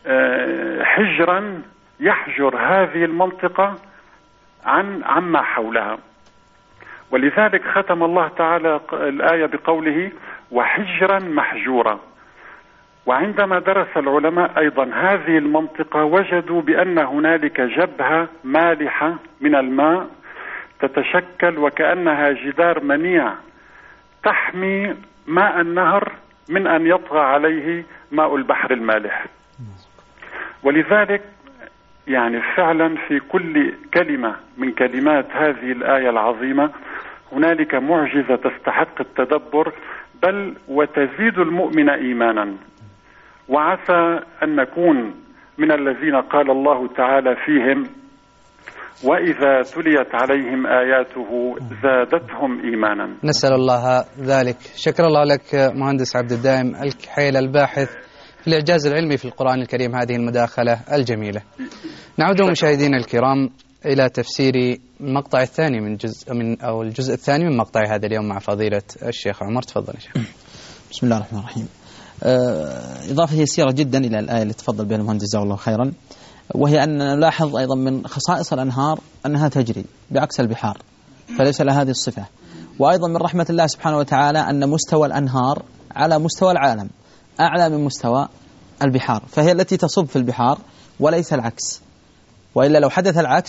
حجرا يحجر هذه المنطقة عن عما حولها. ولذلك ختم الله تعالى الآية بقوله وحجرا محجورا. وعندما درس العلماء أيضا هذه المنطقة وجدوا بأن هنالك جبهة مالحة من الماء تتشكل وكأنها جدار منيع تحمي ماء النهر من أن يطغى عليه ماء البحر المالح. ولذلك يعني فعلا في كل كلمة من كلمات هذه الآية العظيمة هنالك معجزة تستحق التدبر، بل وتزيد المؤمن إيمانا. وعسى أن نكون من الذين قال الله تعالى فيهم وإذا تليت عليهم آياته زادتهم إيمانا. نسأل الله ذلك. شكر الله لك مهندس عبد الدائم الكحيل الباحث في الإعجاز العلمي في القرآن الكريم، هذه المداخلة الجميلة. نعود مشاهدينا الكرام إلى تفسير المقطع الثاني من جزء من أو الجزء الثاني من مقطع هذا اليوم مع فضيلة الشيخ عمر. تفضل يا شيخ. بسم الله الرحمن الرحيم. إضافة يسيرة جدا إلى الآية اللي تفضل بها المهندس جزاه الله خيرا، وهي أن نلاحظ أيضا من خصائص الأنهار أنها تجري بعكس البحار، فليس لها هذه الصفة. وأيضا من رحمة الله سبحانه وتعالى أن مستوى الأنهار على مستوى العالم أعلى من مستوى البحار، فهي التي تصب في البحار وليس العكس. وإلا لو حدث العكس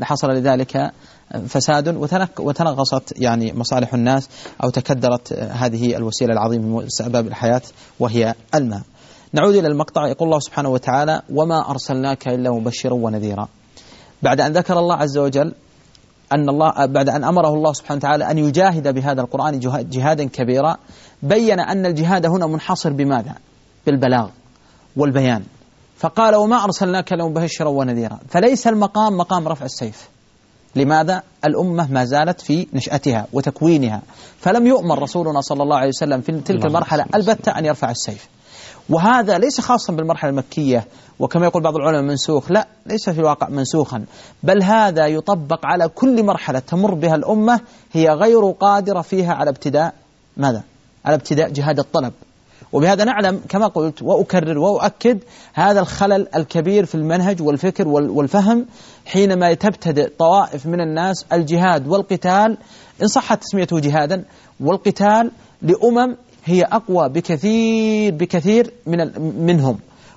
لحصل لذلك فساد وتنغصت يعني مصالح الناس أو تكدرت هذه الوسيلة العظيمة من أسباب الحياة وهي الماء. نعود إلى المقطع. يقول الله سبحانه وتعالى: وما أرسلناك إلا مبشرا ونذيرا. بعد أن ذكر الله عز وجل أن الله بعد أن أمره الله سبحانه وتعالى أن يجاهد بهذا القرآن جهادا كبيرا، بين أن الجهاد هنا منحصر بماذا؟ بالبلاغ والبيان. فقال: وما أرسلناك إلا مبشرا ونذيرا. فليس المقام مقام رفع السيف. لماذا؟ الأمة ما زالت في نشأتها وتكوينها، فلم يؤمر رسولنا صلى الله عليه وسلم في تلك المرحلة البتة أن يرفع السيف. وهذا ليس خاصا بالمرحلة المكية، وكما يقول بعض العلماء منسوخ. لا، ليس في الواقع منسوخا، بل هذا يطبق على كل مرحلة تمر بها الأمة هي غير قادرة فيها على ابتداء ماذا؟ على ابتداء جهاد الطلب. وبهذا نعلم كما قلت وأكرر وأؤكد هذا الخلل الكبير في المنهج والفكر والفهم، حينما تبتدئ طوائف من الناس الجهاد والقتال، إن صحت تسميته جهادا، والقتال لأمم هي أقوى بكثير بكثير من منهم،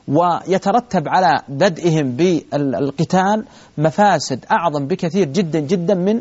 ويترتب على بدئهم بالقتال مفاسد أعظم بكثير جدا جدا من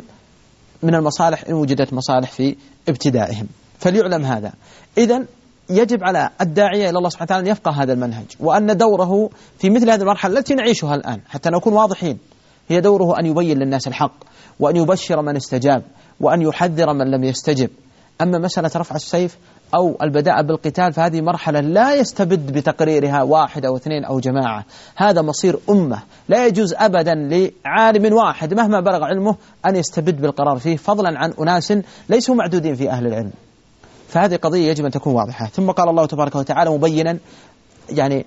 من المصالح إن وجدت مصالح في ابتدائهم. فليعلم هذا. إذن يجب على الداعية إلى الله سبحانه وتعالى أن يفقه هذا المنهج، وأن دوره في مثل هذه المرحلة التي نعيشها الآن حتى نكون واضحين، هي دوره أن يبين للناس الحق، وأن يبشر من استجاب، وأن يحذر من لم يستجب. أما مسألة رفع السيف أو البداء بالقتال فهذه مرحلة لا يستبد بتقريرها واحد أو اثنين أو جماعة. هذا مصير أمة، لا يجوز أبدا لعالم واحد مهما بلغ علمه أن يستبد بالقرار فيه، فضلا عن أناس ليسوا معدودين في أهل العلم. فهذه قضية يجب أن تكون واضحة. ثم قال الله تبارك وتعالى مبينا يعني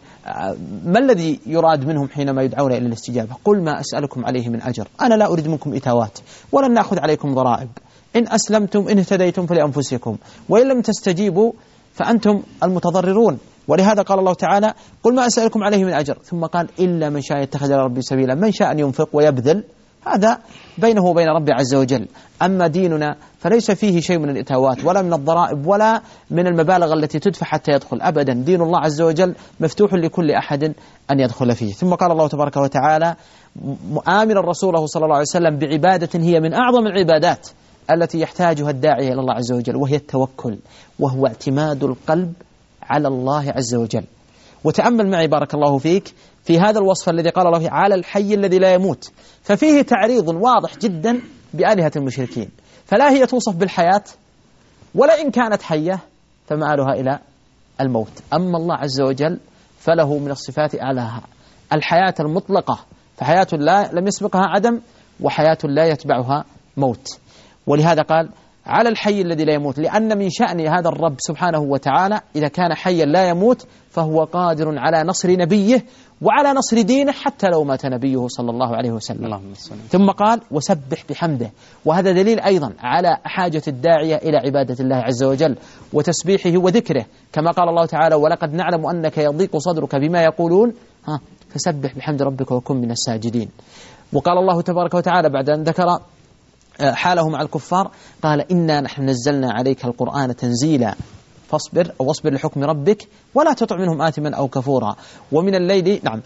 ما الذي يراد منهم حينما يدعون إلى الاستجابة: قل ما أسألكم عليه من أجر، أنا لا أريد منكم إتاوات ولن نأخذ عليكم ضرائب، إن أسلمتم إن اهتديتم فلأنفسكم، وإن لم تستجيبوا فأنتم المتضررون. ولهذا قال الله تعالى: قل ما أسألكم عليه من أجر، ثم قال: إلا من شاء يتخذ إلى ربه سبيلا، من شاء أن ينفق ويبذل هذا بينه وبين ربه عز وجل. أما ديننا فليس فيه شيء من الإتاوات ولا من الضرائب ولا من المبالغ التي تدفع حتى يدخل أبدا. دين الله عز وجل مفتوح لكل أحد أن يدخل فيه. ثم قال الله تبارك وتعالى مؤامرا رسوله صلى الله عليه وسلم بعبادة هي من أعظم العبادات التي يحتاجها الداعية إلى الله عز وجل، وهي التوكل، وهو اعتماد القلب على الله عز وجل. وتأمل معي بارك الله فيك في هذا الوصف الذي قال الله فيه: على الحي الذي لا يموت، ففيه تعريض واضح جدا بآلهة المشركين، فلا هي توصف بالحياة ولا إن كانت حية فمآلها إلى الموت. أما الله عز وجل فله من الصفات أعلاها الحياة المطلقة، فحياة لا لم يسبقها عدم، وحياة لا يتبعها موت. ولهذا قال على الحي الذي لا يموت، لأن من شأن هذا الرب سبحانه وتعالى إذا كان حيا لا يموت فهو قادر على نصر نبيه وعلى نصر دينه حتى لو مات نبيه صلى الله عليه وسلم. ثم قال وسبح بحمده، وهذا دليل أيضا على حاجة الداعية إلى عبادة الله عز وجل وتسبيحه وذكره، كما قال الله تعالى: ولقد نعلم أنك يضيق صدرك بما يقولون ها فسبح بحمد ربك وكن من الساجدين. وقال الله تبارك وتعالى بعد أن ذكر حاله مع الكفار قال: إنا نحن نزلنا عليك القرآن تنزيلا فاصبر أو واصبر لحكم ربك ولا تطع منهم آثما أو كفورا ومن الليل نعم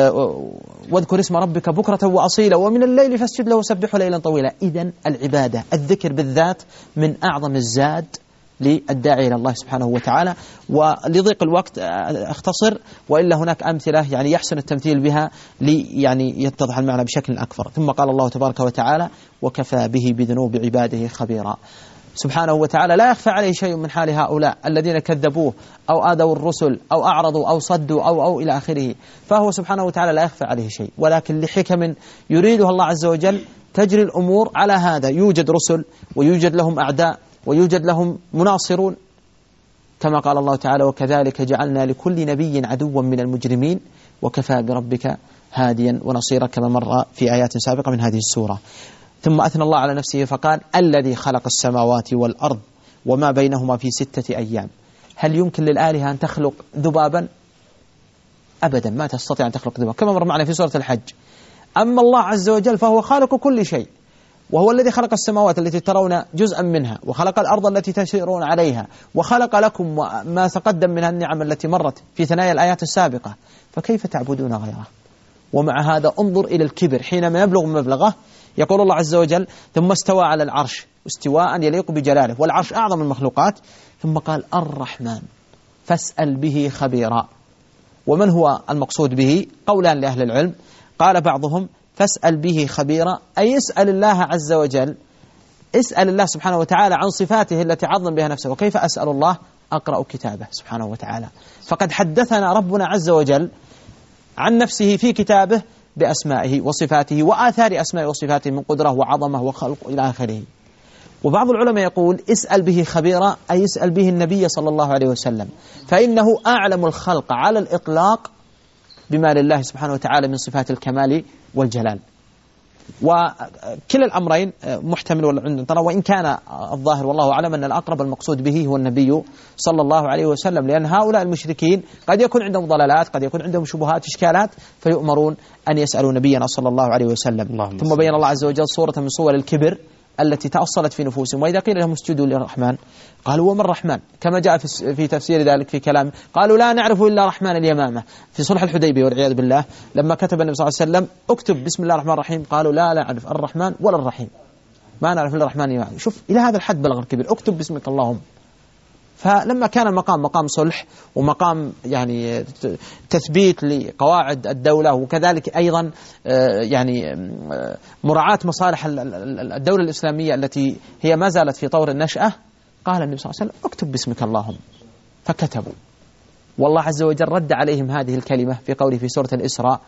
واذكر اسم ربك بكرة وأصيلا ومن الليل فاسجد له وسبحه ليلا طويلا. إذن العبادة الذكر بالذات من أعظم الزاد للداعي إلى الله سبحانه وتعالى. ولضيق الوقت اختصر، وإلا هناك أمثلة يعني يحسن التمثيل بها لي يعني يتضح المعنى بشكل أكبر. ثم قال الله تبارك وتعالى: وكفى به بذنوب عباده خبيرا. سبحانه وتعالى لا يخفى عليه شيء من حال هؤلاء الذين كذبوه أو آذوا الرسل أو أعرضوا أو صدوا أو أو إلى آخره، فهو سبحانه وتعالى لا يخفى عليه شيء، ولكن لحكم يريدها الله عز وجل تجري الأمور على هذا. يوجد رسل ويوجد لهم أعداء ويوجد لهم مناصرون، كما قال الله تعالى: وكذلك جعلنا لكل نبي عدوا من المجرمين وكفى بربك هاديا ونصيرا، كما مر في آيات سابقة من هذه السورة. ثم أثنى الله على نفسه فقال: الذي خلق السماوات والأرض وما بينهما في ستة أيام. هل يمكن للآلهة أن تخلق ذبابا؟ أبدا ما تستطيع أن تخلق ذبابا، كما مر معنا في سورة الحج. أما الله عز وجل فهو خالق كل شيء، وهو الذي خلق السماوات التي ترون جزءا منها، وخلق الأرض التي تسيرون عليها، وخلق لكم ما تقدم من النعم التي مرت في ثنايا الآيات السابقة، فكيف تعبدون غيره؟ ومع هذا انظر إلى الكبر حينما يبلغ مبلغه يقول الله عز وجل ثم استوى على العرش استواء يليق بجلاله، والعرش أعظم المخلوقات. ثم قال الرحمن فاسأل به خبيرا. ومن هو المقصود به؟ قولان لأهل العلم. قال بعضهم فاسأل به خبيرا أي اسأل الله عز وجل، اسأل الله سبحانه وتعالى عن صفاته التي عظم بها نفسه. وكيف أسأل الله؟ أقرأ كتابه سبحانه وتعالى. فقد حدثنا ربنا عز وجل عن نفسه في كتابه بأسمائه وصفاته وآثار أسمائه وصفاته من قدرة وعظمة وخلق إلى آخره. وبعض العلماء يقول اسأل به خبيرا أي اسأل به النبي صلى الله عليه وسلم، فإنه أعلم الخلق على الإطلاق بما لله سبحانه وتعالى من صفات الكمال والجلال. وكلا الأمرين محتمل ولا عند ترى، وإن كان الظاهر والله أعلم أن الأقرب المقصود به هو النبي صلى الله عليه وسلم، لأن هؤلاء المشركين قد يكون عندهم ضلالات، قد يكون عندهم شبهات إشكالات، فيؤمرون أن يسألوا نبينا صلى الله عليه وسلم. ثم بين الله عز وجل صورة من صور الكبر التي تأصلت في نفوسهم. وإذا قيل لهم اسجدوا للرحمن قالوا وما الرحمن، كما جاء في تفسير ذلك في كلام قالوا لا نعرف إلا رحمن اليمامة في صلح الحديبية والعياذ بالله، لما كتب النبي صلى الله عليه وسلم اكتب بسم الله الرحمن الرحيم قالوا لا لا نعرف الرحمن ولا الرحيم، ما نعرف إلا الرحمن اليمامة. شوف إلى هذا الحد بلغ الكبر، اكتب باسمك اللهم. فلما كان المقام مقام صلح ومقام يعني تثبيت لقواعد الدولة، وكذلك أيضا يعني مراعاة مصالح الدولة الإسلامية التي هي ما زالت في طور النشأة، قال النبي صلى الله عليه وسلم اكتب باسمك اللهم، فكتبوا. والله عز وجل رد عليهم هذه الكلمة في قوله في سورة الإسراء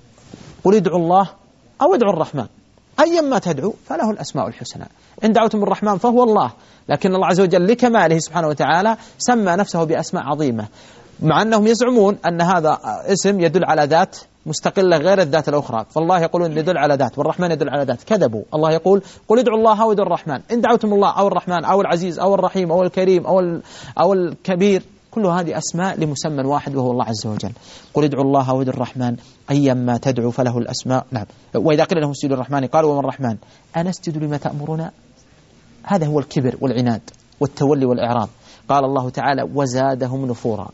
قل ادعوا الله أو ادعوا الرحمن أيما تدعو فله الأسماء الحسنى، إن دعوتم الرحمن فهو الله. لكن الله عز وجل لكماله سبحانه وتعالى سمى نفسه بأسماء عظيمة، مع أنهم يزعمون أن هذا اسم يدل على ذات مستقلة غير الذات الأخرى، فالله يقولون يدل على ذات والرحمن يدل على ذات. كذبوا. الله يقول قل ادعوا الله أو ادعوا الرحمن، إن دعوتم الله أو الرحمن أو العزيز أو الرحيم أو الكريم أو أو الكبير، كل هذه أسماء لمسمى واحد وهو الله عز وجل. قل ادعوا الله أو ادعوا الرحمن أيما تدعو فله الأسماء. نعم. وإذا قيل لهم اسجدوا للرحمن قالوا وما الرحمن أنسجد لما تأمرنا. هذا هو الكبر والعناد والتولي والإعراض. قال الله تعالى وزادهم نفورا،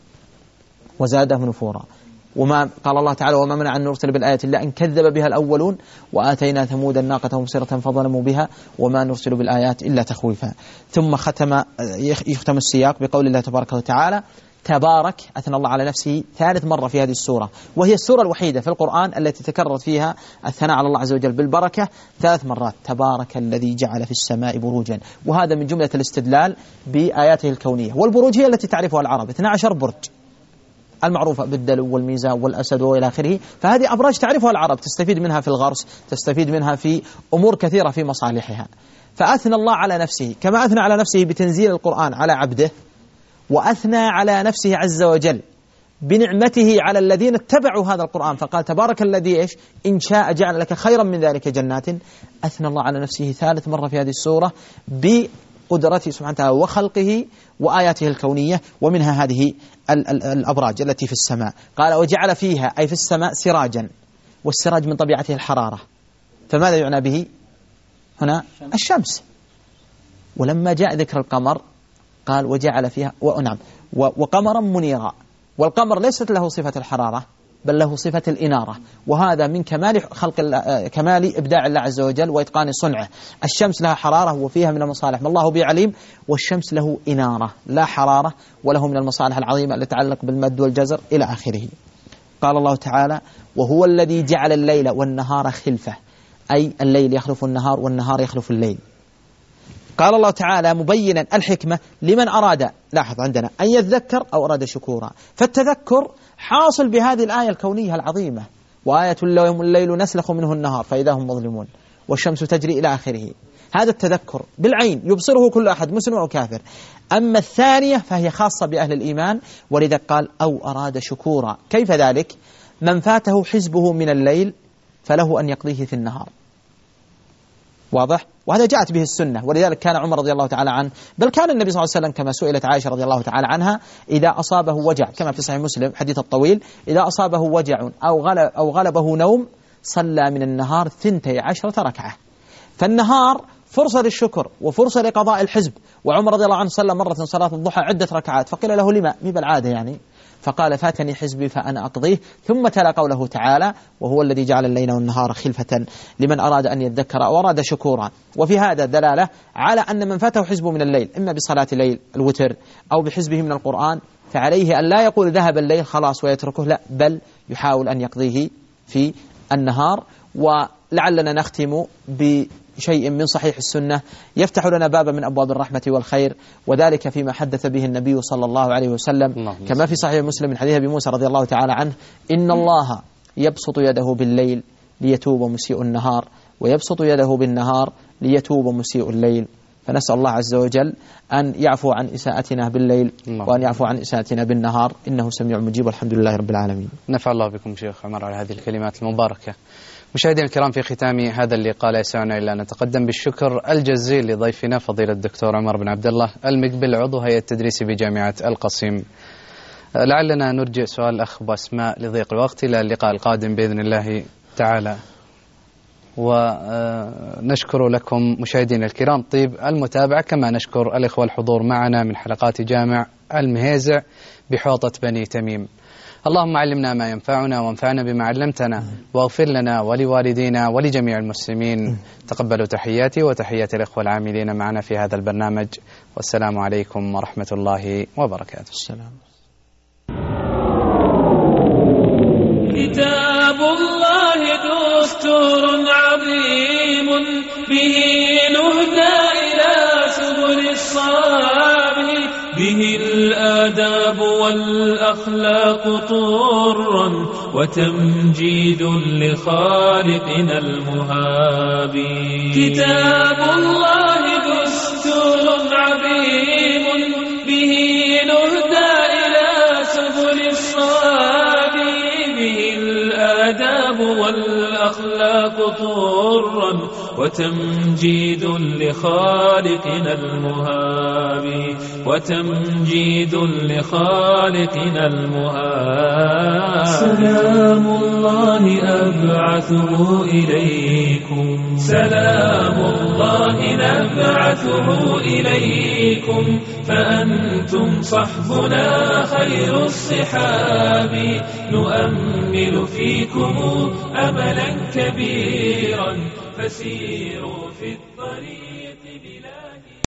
وزادهم نفورا. وما قال الله تعالى وما منع أن نرسل بالآيات إلا أن كذب بها الأولون وآتينا ثمود الناقة مبصرة فظلموا بها وما نرسل بالآيات إلا تخويفا. ثم ختم يختم السياق بقول الله تبارك وتعالى تبارك، أثنى الله على نفسه ثالث مرة في هذه السورة، وهي السورة الوحيدة في القرآن التي تكررت فيها الثناء على الله عز وجل بالبركة ثلاث مرات. تبارك الذي جعل في السماء بروجا، وهذا من جملة الاستدلال بآياته الكونية. والبروج هي التي تعرفها العرب، اثنا عشر برج المعروفة بالدلو والميزان والأسد وإلى آخره، فهذه أبراج تعرفها العرب، تستفيد منها في الغرس، تستفيد منها في أمور كثيرة في مصالحها. فأثنى الله على نفسه كما أثنى على نفسه بتنزيل القرآن على عبده، وأثنى على نفسه عز وجل بنعمته على الذين اتبعوا هذا القرآن، فقال تبارك الذي إيش إن شاء جعل لك خيرا من ذلك جنات. أثنى الله على نفسه ثالث مرة في هذه السورة بقدرته سبحانه وتعالى وخلقه وآياته الكونية، ومنها هذه ال ال الأبراج التي في السماء. قال وجعل فيها أي في السماء سراجا، والسراج من طبيعته الحرارة، فماذا يعنى به هنا؟ الشمس. ولما جاء ذكر القمر قال وجعل فيها ونعم وقمرا منيرا، والقمر ليست له صفة الحرارة بل له صفة الإنارة، وهذا من كمال خلق كمال إبداع الله عز وجل وإتقان صنعه. الشمس لها حرارة وفيها من المصالح ما الله به عليم، والشمس له إنارة لا حرارة، وله من المصالح العظيمة التي تتعلق بالمد والجزر إلى آخره. قال الله تعالى وهو الذي جعل الليل والنهار خلفة، أي الليل يخلف النهار والنهار يخلف الليل. قال الله تعالى مبينا الحكمة لمن أراد، لاحظ عندنا أن يذكر أو أراد شكورا، فالتذكر حاصل بهذه الآية الكونية العظيمة، وآية لهم الليل نسلخ منه النهار فإذا هم مظلمون والشمس تجري إلى آخره. هذا التذكر بالعين يبصره كل أحد مسلم أو كافر. أما الثانية فهي خاصة بأهل الإيمان، ولذا قال أو أراد شكورا. كيف ذلك؟ من فاته حزبه من الليل فله أن يقضيه في النهار. واضح؟ وهذا جاءت به السنة، ولذلك كان عمر رضي الله تعالى عنه، بل كان النبي صلى الله عليه وسلم كما سئلت عائشة رضي الله تعالى عنها إذا أصابه وجع، كما في صحيح مسلم حديث الطويل، إذا أصابه وجع أو غلب أو غلبه نوم صلى من النهار ثنتي عشرة ركعة. فالنهار فرصة للشكر وفرصة لقضاء الحزب. وعمر رضي الله عنه صلى مرة صلاة الضحى عدة ركعات، فقيل له لما؟ مي بالعادة يعني. فقال فاتني حزبي فأنا أقضيه، ثم تلا قوله تعالى وهو الذي جعل الليل والنهار خلفة لمن أراد أن يذكر أو أراد شكورا. وفي هذا دلالة على أن من فاته حزبه من الليل إما بصلاة الليل الوتر أو بحزبه من القرآن فعليه أن لا يقول ذهب الليل خلاص ويتركه، لا، بل يحاول أن يقضيه في النهار. ولعلنا نختم بشيء من صحيح السنة يفتح لنا بابا من أبواب الرحمة والخير، وذلك فيما حدث به النبي صلى الله عليه وسلم كما في صحيح مسلم من حديث أبي موسى رضي الله تعالى عنه: إن الله يبسط يده بالليل ليتوب مسيء النهار، ويبسط يده بالنهار ليتوب مسيء الليل. فنسأل الله عز وجل أن يعفو عن إساءتنا بالليل وأن يعفو عن إساءتنا بالنهار، إنه سميع مجيب، والحمد لله رب العالمين. نفع الله بكم شيخ عمر على هذه الكلمات المباركة. مشاهدينا الكرام، في ختام هذا اللقاء لا يسعنا إلا أن نتقدم بالشكر الجزيل لضيفنا فضيلة الدكتور عمر بن عبد الله المقبل، عضو هيئة التدريس بجامعة القصيم. لعلنا نرجع سؤال الأخ أبو أسماء لضيق الوقت إلى اللقاء القادم بإذن الله تعالى، ونشكر لكم مشاهدينا الكرام طيب المتابعة، كما نشكر الإخوة الحضور معنا من حلقات جامع المهيزع بحوطة بني تميم. اللهم علمنا ما ينفعنا وانفعنا بما علمتنا، واغفر لنا ولوالدينا ولجميع المسلمين. تقبلوا تحياتي وتحيات الإخوة العاملين معنا في هذا البرنامج، والسلام عليكم ورحمة الله وبركاته. السلام. كتاب الله دستور عظيم به نهدى إلى سبل الصواب، به الآداب والأخلاق طرا وتمجيد لخالقنا المهاب. كتاب الله دستور عظيم به نهدى إلى سبل الصواب، به الآداب والأخلاق طرا وتمجيد لخالقنا المهاب، وتمجيد لخالقنا المهاب. سلام الله أبعثه إليكم، سلام الله نبعثه إليكم، فأنتم صحبنا خير الصحاب، نؤمل فيكم أملا كبيرا، فسيروا في الطريق بلا